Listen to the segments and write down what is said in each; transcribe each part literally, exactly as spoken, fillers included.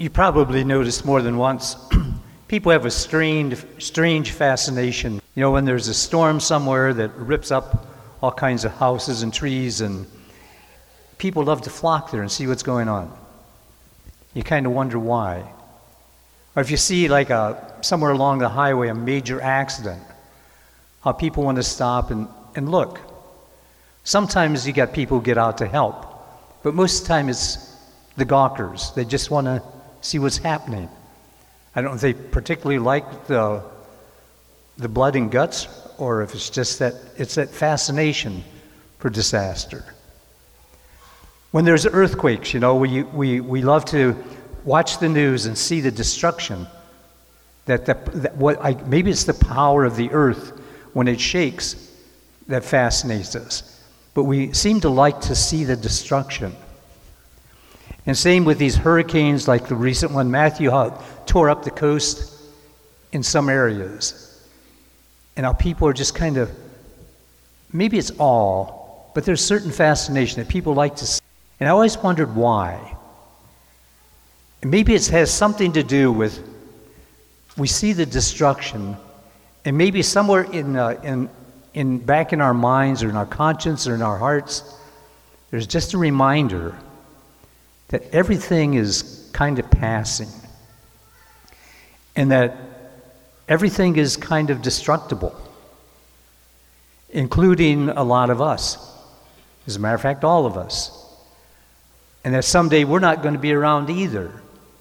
You probably noticed more than once, people have a strange, strange fascination. You know, when there's a storm somewhere that rips up all kinds of houses and trees, and people love to flock there and see what's going on. You kind of wonder why. Or if you see like a, somewhere along the highway a major accident, how people want to stop and, and look. Sometimes you got people who get out to help, but most of the time it's the gawkers. They just want to see what's happening. I don't know if they particularly like the the blood and guts, or if it's just that it's that fascination for disaster. When there's earthquakes, you know, we we we love to watch the news and see the destruction. That, the, that what I, maybe it's the power of the earth when it shakes that fascinates us, but we seem to like to see the destruction. And same with these hurricanes, like the recent one, Matthew, how it tore up the coast in some areas. And how people are just kind of, maybe it's all, but there's certain fascination that people like to see. And I always wondered why. And maybe it has something to do with, we see the destruction, and maybe somewhere in, uh, in, in back in our minds or in our conscience or in our hearts, there's just a reminder that everything is kind of passing, and that everything is kind of destructible, including a lot of us. As a matter of fact, all of us. And that someday we're not going to be around either.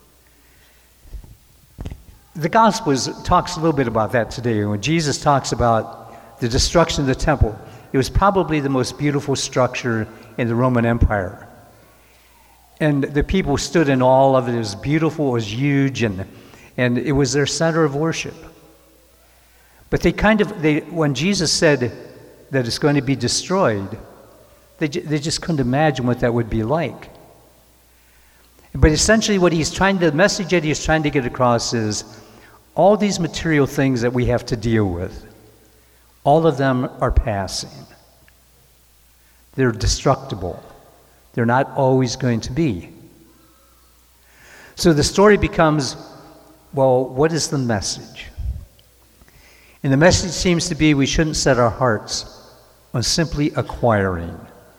The Gospels talks a little bit about that today. When Jesus talks about the destruction of the temple, it was probably the most beautiful structure in the Roman Empire. And the people stood in awe of it. It was beautiful, it was huge, and and it was their center of worship. But they kind of, they when Jesus said that it's going to be destroyed, they, they just couldn't imagine what that would be like. But essentially what he's trying to, the message that he's trying to get across is all these material things that we have to deal with, all of them are passing. They're destructible. They're not always going to be. So the story becomes, well, what is the message? And the message seems to be we shouldn't set our hearts on simply acquiring.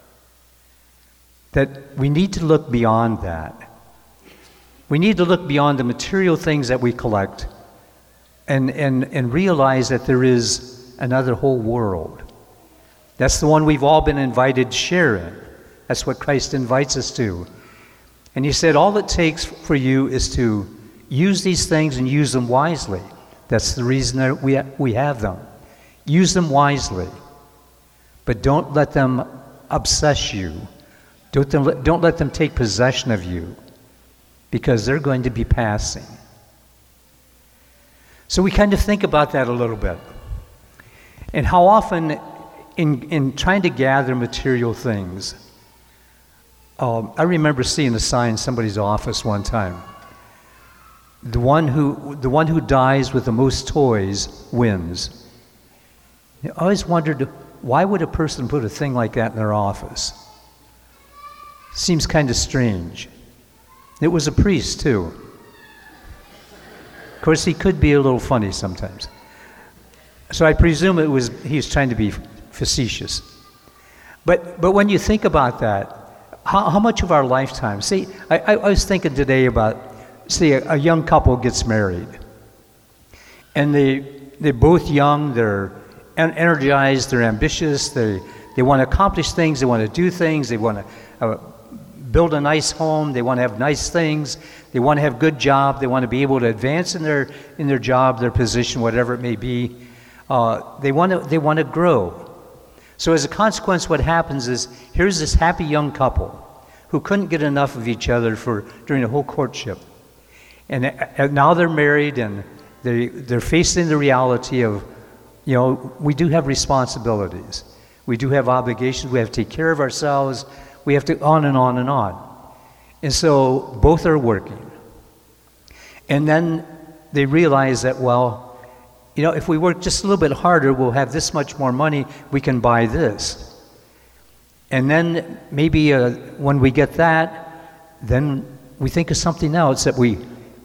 That we need to look beyond that. We need to look beyond the material things that we collect and, and, and realize that there is another whole world. That's the one we've all been invited to share in. That's what Christ invites us to. And he said, all it takes for you is to use these things and use them wisely. That's the reason that we, we have them. Use them wisely. But don't let them obsess you. Don't, them, don't let them take possession of you, because they're going to be passing. So we kind of think about that a little bit. And how often in, in trying to gather material things, Um, I remember seeing a sign in somebody's office one time. The one who the one who dies with the most toys wins. I always wondered, why would a person put a thing like that in their office? Seems kind of strange. It was a priest, too. Of course, he could be a little funny sometimes. So I presume it was he was trying to be facetious. But but when you think about that, How, how much of our lifetime? See, I, I, I was thinking today about, see, a, a young couple gets married, and they they're both young, they're en- energized, they're ambitious, they they want to accomplish things, they want to do things, they want to uh, build a nice home, they want to have nice things, they want to have good job, they want to be able to advance in their in their job, their position, whatever it may be. Uh, they want to they want to grow. So as a consequence, what happens is, here's this happy young couple who couldn't get enough of each other for during the whole courtship. And, and now they're married, and they, they're facing the reality of, you know, we do have responsibilities. We do have obligations. We have to take care of ourselves. We have to, on and on and on. And so both are working. And then they realize that, well, you know, if we work just a little bit harder, we'll have this much more money, we can buy this. And then maybe uh, when we get that, then we think of something else that we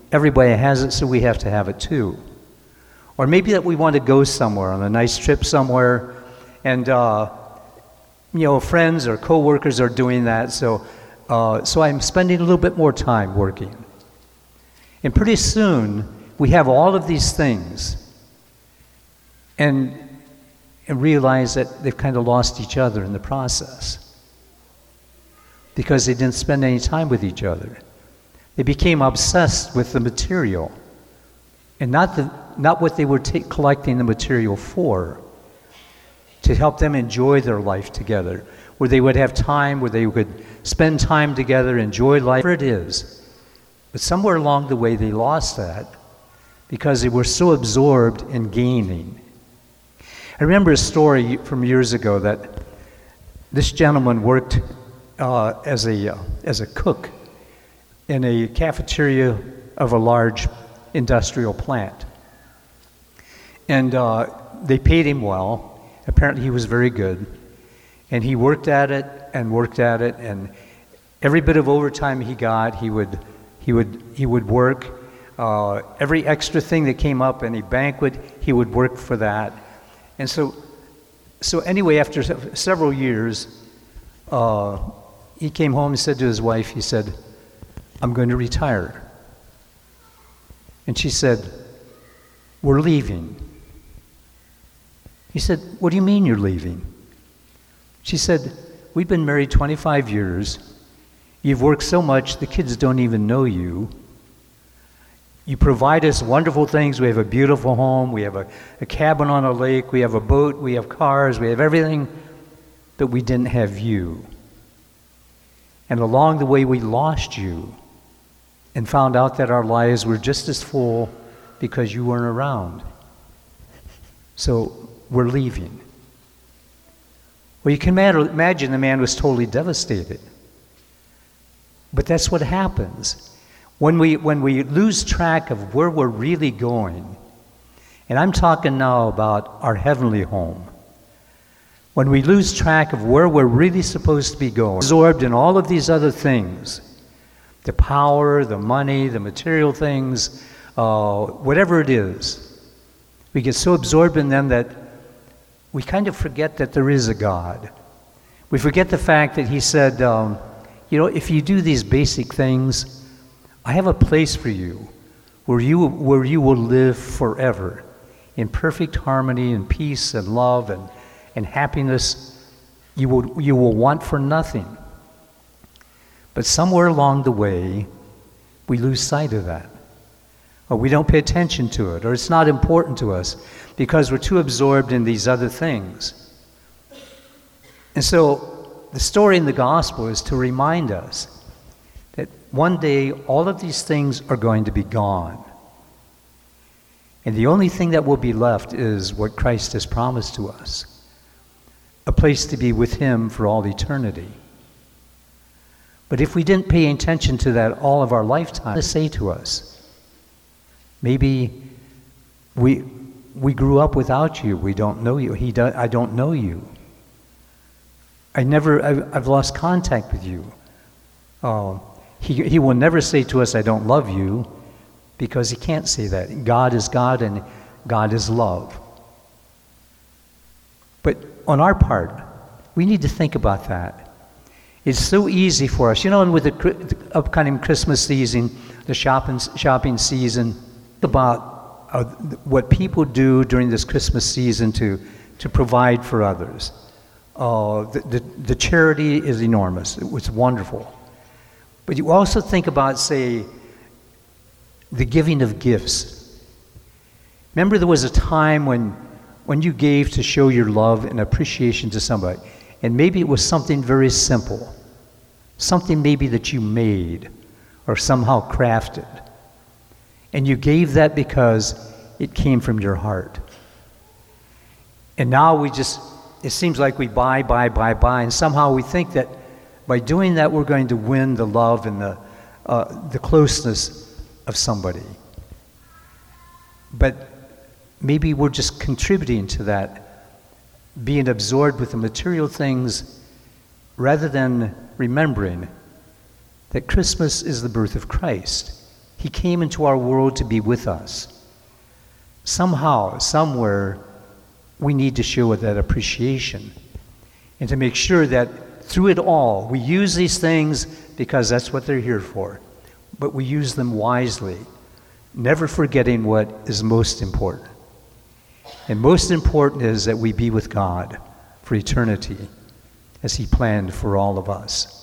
everybody has it, so we have to have it too. Or maybe that we want to go somewhere on a nice trip somewhere, and uh, you know, friends or coworkers are doing that, so uh, so I'm spending a little bit more time working. And pretty soon we have all of these things, and and realize that they've kind of lost each other in the process because they didn't spend any time with each other. They became obsessed with the material, and not the not what they were ta- collecting the material for, to help them enjoy their life together, where they would have time, where they could spend time together, enjoy life, whatever it is. But somewhere along the way they lost that because they were so absorbed in gaining. I remember a story from years ago that this gentleman worked uh, as a uh, as a cook in a cafeteria of a large industrial plant. And uh, they paid him well. Apparently he was very good. And he worked at it and worked at it, and every bit of overtime he got, he would he would he would work. Uh, every extra thing that came up, any banquet, he would work for that. And so so anyway, after se- several years, uh, he came home and said to his wife, he said, "I'm going to retire." And she said, "We're leaving." He said, "What do you mean you're leaving?" She said, "We've been married twenty-five years. You've worked so much, the kids don't even know you. You provide us wonderful things. We have a beautiful home. We have a, a cabin on a lake. We have a boat. We have cars. We have everything. But we didn't have you. And along the way, we lost you and found out that our lives were just as full because you weren't around. So we're leaving." Well, you can imagine the man was totally devastated. But that's what happens. When we, when we lose track of where we're really going, and I'm talking now about our heavenly home, when we lose track of where we're really supposed to be going, absorbed in all of these other things, the power, the money, the material things, uh, whatever it is, we get so absorbed in them that we kind of forget that there is a God. We forget the fact that he said, um, you know, if you do these basic things, I have a place for you where you where you will live forever in perfect harmony and peace and love and, and happiness. You will you will want for nothing. But somewhere along the way, we lose sight of that. Or we don't pay attention to it, or it's not important to us because we're too absorbed in these other things. And so the story in the gospel is to remind us that one day all of these things are going to be gone. And the only thing that will be left is what Christ has promised to us, a place to be with him for all eternity. But if we didn't pay attention to that all of our lifetime, to say to us, maybe we we grew up without you. We don't know you. He do, I don't know you. I never. I've, I've lost contact with you. Uh, he he will never say to us, "I don't love you," because he can't say that. God is God, and God is love. But on our part, we need to think about that. It's so easy for us, you know. And with the, the upcoming Christmas season, the shopping shopping season, about uh, what people do during this Christmas season to to provide for others. Uh, the, the the charity is enormous. It was wonderful. But you also think about, say, the giving of gifts. Remember, there was a time when when you gave to show your love and appreciation to somebody, and maybe it was something very simple, something maybe that you made or somehow crafted. And you gave that because it came from your heart. And now we just, it seems like we buy, buy, buy, buy, and somehow we think that by doing that we're going to win the love and the, uh, the closeness of somebody. But maybe we're just contributing to that, being absorbed with the material things rather than remembering that Christmas is the birth of Christ. He came into our world to be with us. Somehow, somewhere, we need to show that appreciation and to make sure that through it all, we use these things because that's what they're here for, but we use them wisely, never forgetting what is most important. And most important is that we be with God for eternity, as He planned for all of us.